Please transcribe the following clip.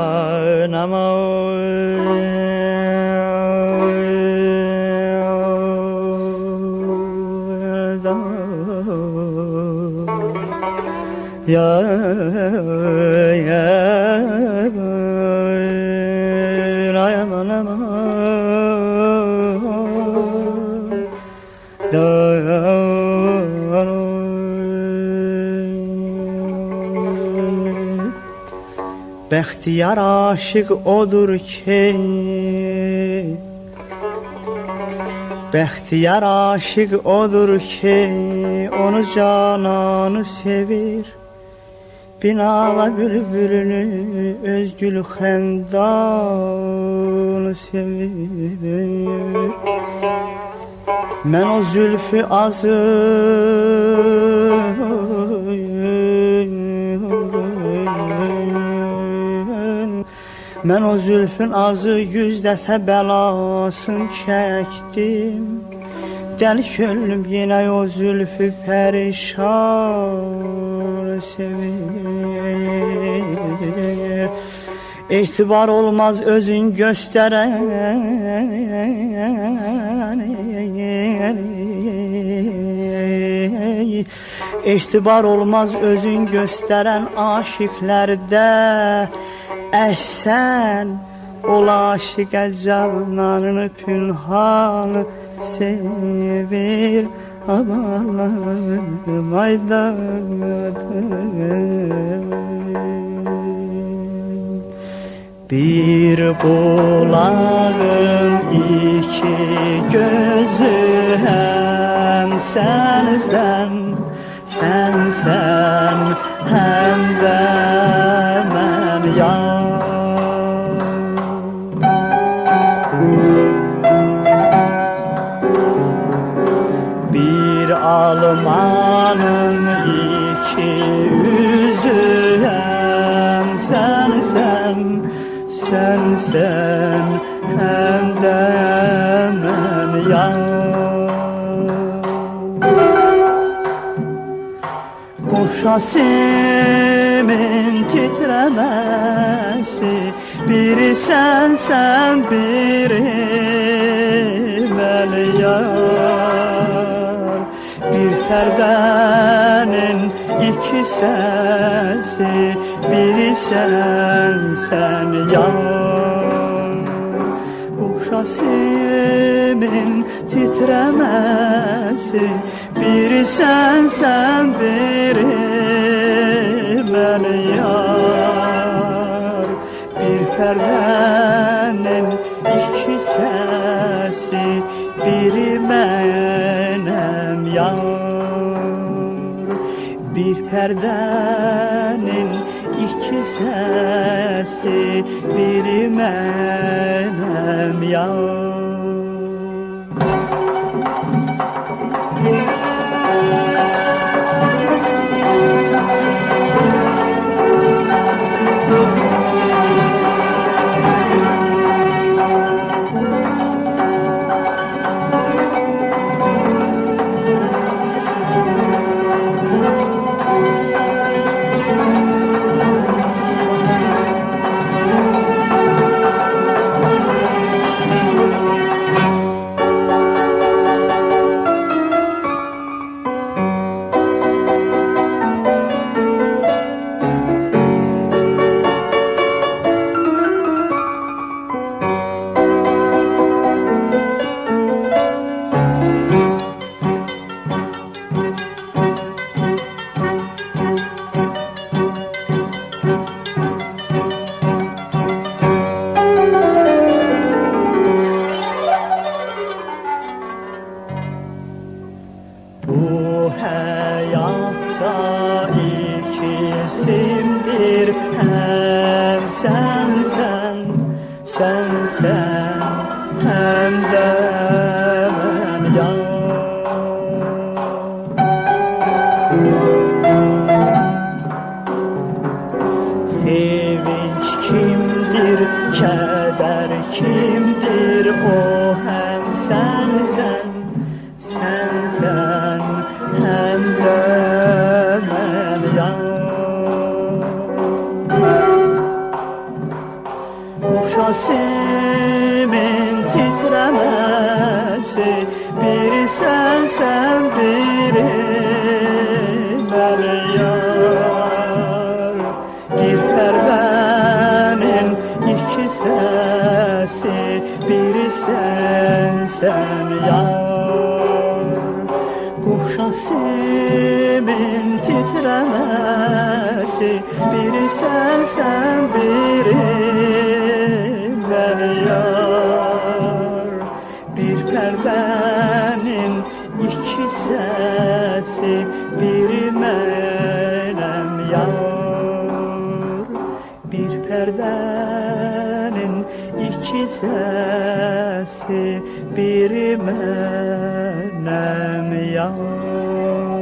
Bəxtiyar aşık odur ki, bəxtiyar aşık odur ki, onu cananı sevir. Binala bülbülünü, özgül xəndanı sevir. Mən o zülfü azı Mən o zülfün azı 100 dəfə bəlasını çəkdim. Dəli könlüm yenə o zülfü pərişan sevir. İhtibar olmaz özün göstərən, İhtibar olmaz özün göstərən aşıqlərdə. Əhsən ol aşiqə cananını pünhanı sevir. Amanım aydadır. Bir bulağın iki gözü hem sen hem de mən yar. Bir almanın iki yüzü hem sen hem de mən yar. Qoşasimin titrəməsi, biri sen biri mən yar. Bir pərdənin iki səsi, biri sen yar. Qoşasimin titrəməsi, biri sen biri mən yar. Bir pərdənin iki səsi, biri mənəm yar. Bir pərdənin iki səsi, biri mənəm yar. Bu hayatta ikizimdir hem sen hem de ben yar. Sevinç kimdir, keder kimdir, o hem sen hem de ben yar. Kuşasımın titremesi, biri sensen biri ben yar. Bir perdenin iki sesi, biri sensen yar. Kuşasımın titremesi, biri sensen biri ben yar. Bir perdenin iki sesi, biri menem yar. Bir perdenin iki sesi, biri menem yar.